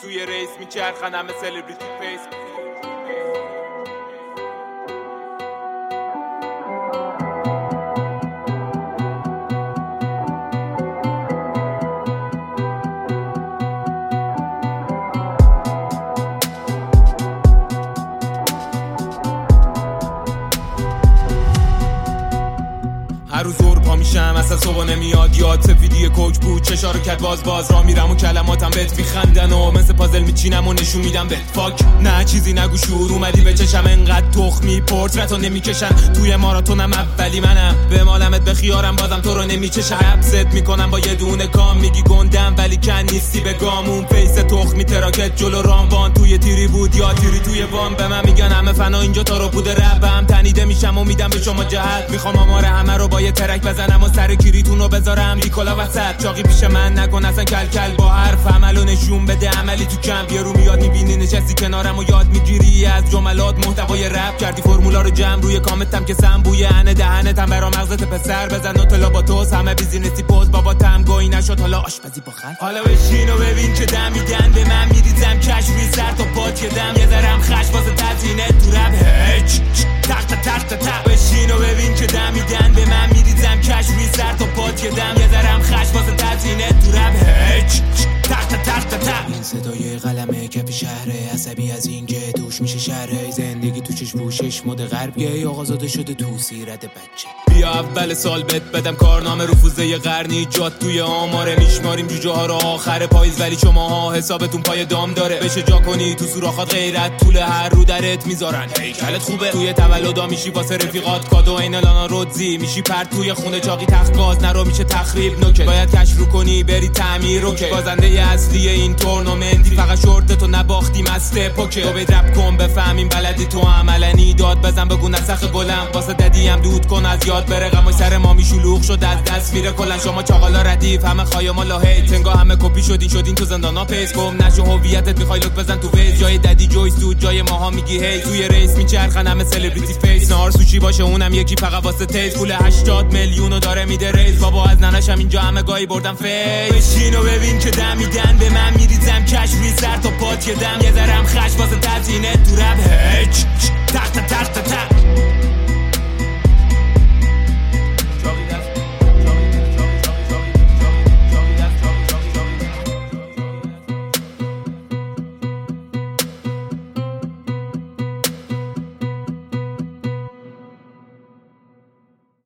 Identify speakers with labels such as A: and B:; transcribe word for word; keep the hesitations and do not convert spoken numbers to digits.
A: توی ریس میچرخن همه سلبریتی فیس. هر روز زور پا میشم اصلا صبح نمیاد یاد سفیدی کوک بود چشارو کت باز باز را میرم و کلماتم بهت میخندن و مثل پازل میچینم و نشون میدم بهت فاک نه چیزی نگو شور اومدی به چشم انقدر تخمی پورترتو نمیکشن توی ماراتونم اولی منم به مالمت به خیارم بازم تو رو نمیچشم حبست میکنم با یه دونه کام میگی گندم ولی کن نیستی به گامون فیس تخمی تراکت جلو راموان توی تیری بود یا تیری توی وام به من میگن همه فنا اینجا تا رو بوده ربم تنیده میشم و میدم به شما جهت میخوام آمار همه رو با یه ترک بزنم و سر کریتون رو بذارم لیکولا وسط چاقی پیش من نکن اصلا کل کل با حرف عملو نشون بده عملی تو کم بیا رو میاد میبینی نشستی کنارم و یاد میگیری از جملات محتوای رپ کردی فرمولا رو جمع روی کامتم که سم بوی انه دهنتم برا مغزت پسر بزن و تلا با توس همه بیزینسی پوز بابا تم گوی نشد حالا آشپزی با خل حالا بشین و ببین که دم میدن به من میریزم کش روی سر تا پات که دم یه ذرم خش واسه تزینه تو رپ هچ تخت تخت تخت بشین و ببین که دم میدن به من میریزم کش روی سر تا پات که دم یه ذرم خش واسه تزینه تو رپ هچ تخت تخت تخت این صدای قلمه کف شهره عصبی از این که توش میشه شهره زندگی تو چشم پوشش مد غربیه آغازاده شده تو سیرت بچه بیا اول سال بت بدم کارنامه رفوزه قرنی جات توی آماره میشماریم جوجه ها رو آخر پاییز ولی شماها حسابتون پای دام داره بشه جا کنی تو سوراخات غیرت طول هر رو درت میذارن هیکلت خوبه توی تولدا میشی واسه رفیقات کادو این لانا رودزی میشی پرت توی خونه چاقی تخت گاز نرو میشه تخریب نوکه باید کشف رو کنی بری تعمیر روکه بازنده اصلی این تورنمنتی فقط شورت تو نباختی مسته پوکه تو بید رپ کن بفهمیم بلدی تو عملنی داد بزن بگو نسخ گلم واسه ددیم دود کن از یاد بره غمای سر ما میشلوغ شد از دست میره کلن شما چاقالا ردیف همه خایما لاهی تنگا همه کپی شدین شدین تو زندانا پیس گم نشو هویتت میخوای لوک بزن تو ویز جای ددی جویس تو جای ماها میگی هی توی ریس میچرخن همه سلبریتی فیس نهار سوشی باشه اونم یکی فقط واسه تیز پول هشتاد میلیونو داره میده ریز بابا از ننشم اینجا همه گاهی بردم فیس بشین و ببین که دم میدن به من میریزم کش روی سر تا پات که دم یه ذرم خش واسه تزینه تو رپ هچ تخت تخت تخت